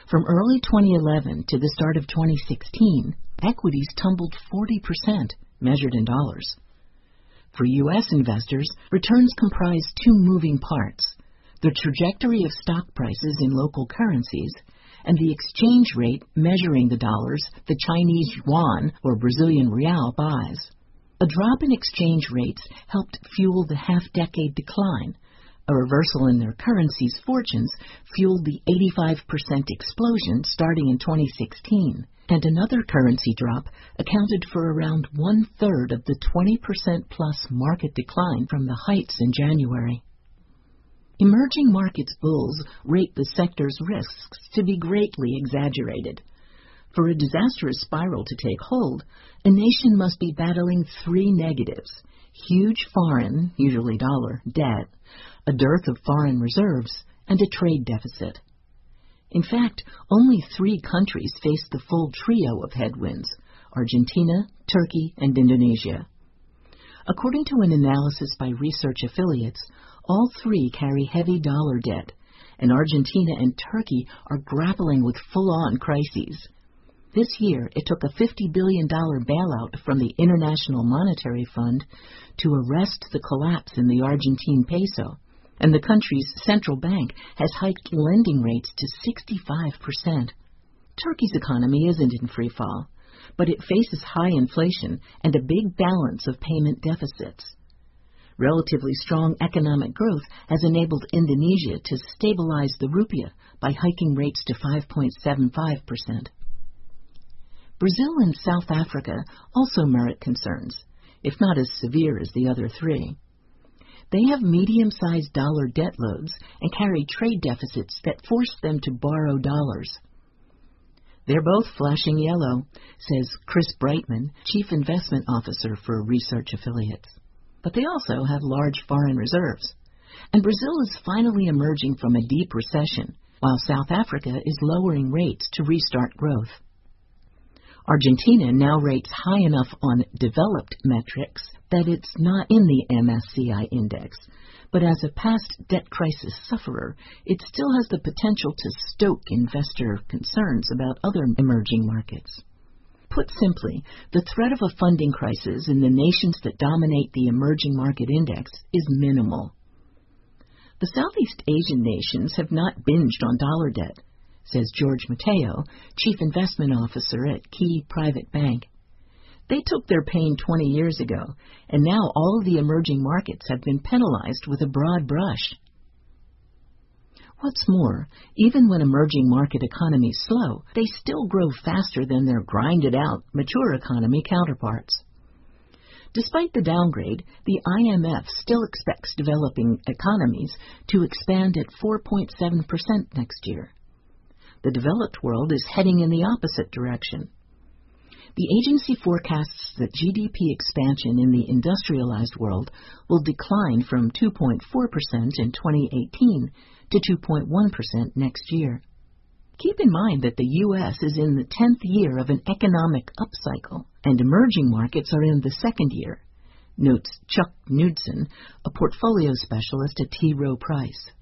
From early 2011 to the start of 2016, equities tumbled 40%, measured in dollars. For U.S. investors, returns comprise two moving parts: the trajectory of stock prices in local currencies and the exchange rate measuring the dollars the Chinese yuan or Brazilian real buys. A drop in exchange rates helped fuel the half-decade decline. A reversal in their currency's fortunes fueled the 85% explosion starting in 2016, and another currency drop accounted for around one-third of the 20% plus market decline from the heights in January. Emerging markets bulls rate the sector's risks to be greatly exaggerated. For a disastrous spiral to take hold, a nation must be battling three negatives: huge foreign, usually dollar, debt, a dearth of foreign reserves, and a trade deficit. In fact, only three countries face the full trio of headwinds: Argentina, Turkey, and Indonesia. According to an analysis by research affiliates, all three carry heavy dollar debt, and Argentina and Turkey are grappling with full-on crises. This year, it took a $50 billion bailout from the International Monetary Fund to arrest the collapse in the Argentine peso, and the country's central bank has hiked lending rates to 65%. Turkey's economy isn't in free fall, but it faces high inflation and a big balance of payment deficits. Relatively strong economic growth has enabled Indonesia to stabilize the rupiah by hiking rates to 5.75%. Brazil and South Africa also merit concerns, if not as severe as the other three. They have medium-sized dollar debt loads and carry trade deficits that force them to borrow dollars. They're both flashing yellow, says Chris Brightman, Chief Investment Officer for Research Affiliates. But they also have large foreign reserves. And Brazil is finally emerging from a deep recession, while South Africa is lowering rates to restart growth. Argentina now rates high enough on developed metrics that it's not in the MSCI index, but as a past debt crisis sufferer, it still has the potential to stoke investor concerns about other emerging markets. Put simply, the threat of a funding crisis in the nations that dominate the emerging market index is minimal. The Southeast Asian nations have not binged on dollar debt, says George Mateo, Chief Investment Officer at Key Private Bank. They took their pain 20 years ago, and now all of the emerging markets have been penalized with a broad brush. What's more, even when emerging market economies slow, they still grow faster than their grinded-out, mature economy counterparts. Despite the downgrade, the IMF still expects developing economies to expand at 4.7% next year. The developed world is heading in the opposite direction. The agency forecasts that GDP expansion in the industrialized world will decline from 2.4% in 2018 to 2.1% next year. Keep in mind that the U.S. is in the 10th year of an economic upcycle, and emerging markets are in the second year, notes Chuck Knudsen, a portfolio specialist at T. Rowe Price.